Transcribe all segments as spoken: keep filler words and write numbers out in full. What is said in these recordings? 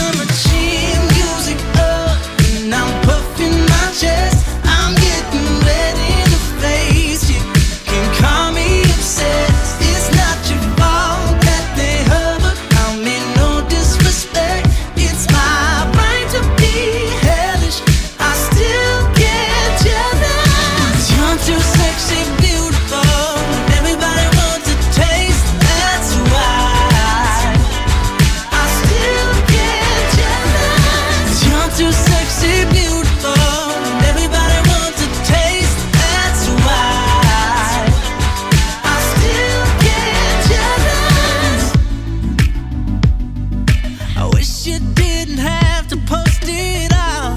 turn my chin music up, and I'm puffing my chest. I'm getting ready to face you. Can call me obsessed. It's not your fault that they hurt, but I mean no disrespect. It's my right to be hellish. I still get jealous. You're too sexy, beautiful, and everybody wants a taste. That's why I still get jealous. You're too sexy, beautiful, and everybody wants a taste. That's why I still get jealous. I wish you didn't have to post it out.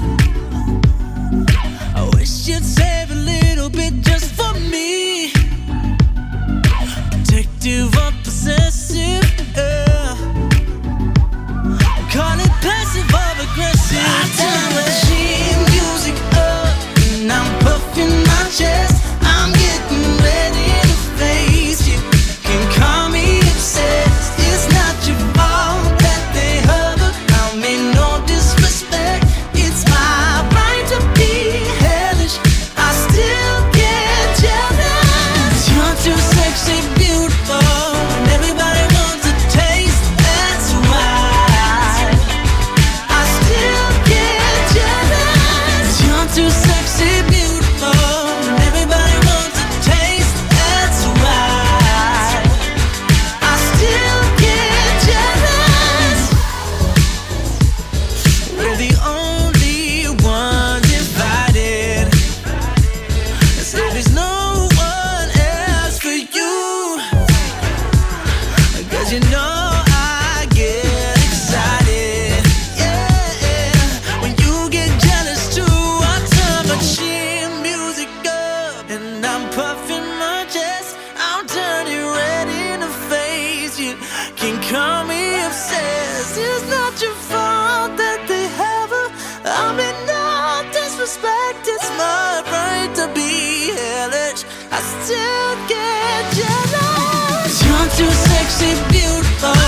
I wish you'd save a little bit just for me. Protective or possessive, yeah. Call it passive or aggressive. I turn my chin music up, and I'm puffing my chest. I'm getting ready to face you. Can call me obsessed. It's not your fault that they hurt, but I mean no disrespect. It's my right to be hellish. I still get jealous. You're too sexy, beautiful, and everybody wants a taste. That's why I still get jealous. You're too sexy, beautiful, and everybody wants a taste. That's why I still get jealous. We're the only ones invited. So there's no one else for you. Cause you know I get excited, yeah. When you get jealous too, I turn my chin music up, and I'm puffing my chest. I'm turning ready to face you. Can call me obsessed. It's not your fault that they have her. I mean no disrespect. It's my right to be hellish. I still get jealous. You're too sexy, beautiful,